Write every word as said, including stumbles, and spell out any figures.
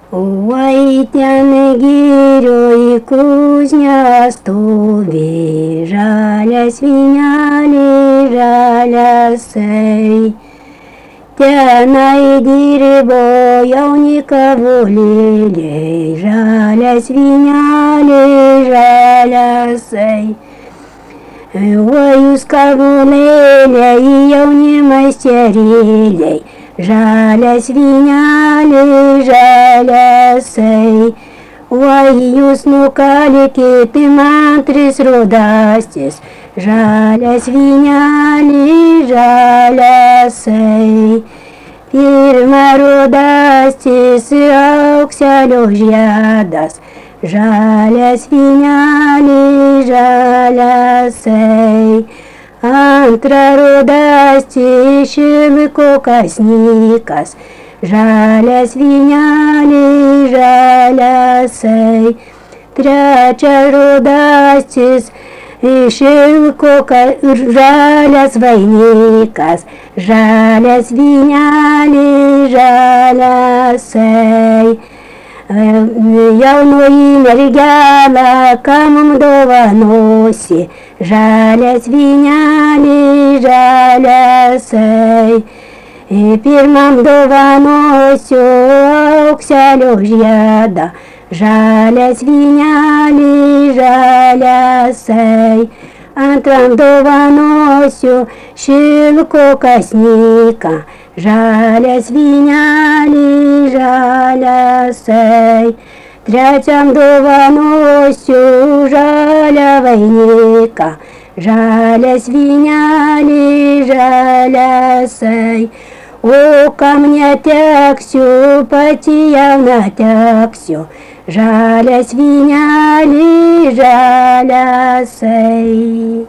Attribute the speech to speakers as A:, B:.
A: Ой, ten girioj kuznia stovi, žalia svinelė, žalia sai. Tenai dirbo jauni kavulėliai, žalia svinelė, žalia sai. O jūs kavulėliai, jauni maisterėliai, žalia svinelė, žalia sai. Oi, jūs nukalkit man tris rudastis, žalia svinelė, žalia sai. Pirma rudastis aukselio žiedas, žalia svinelė, žalia sai. Antra rudastis šilko kasnikas, žalia svinelė, žalia sai. Trečia rudastis šilko žalias vainikas, žalia svinelė, žalia sai. Jaunoji mergelė, ką mum dovanosi, žalia svinelė, žalia sai. Pirmam dovanosiu aukselio žiedą, žalia svinelė, žalia sai. Antram dovanosiu šilko kasniką, žalia svinelė, žalia sai. Trečiam dovanosiu žalia vainiką, žalia svinelė, žalia sai. O kam neteksiu, pati jauna teksiu, žalia svinelė, žalia sai.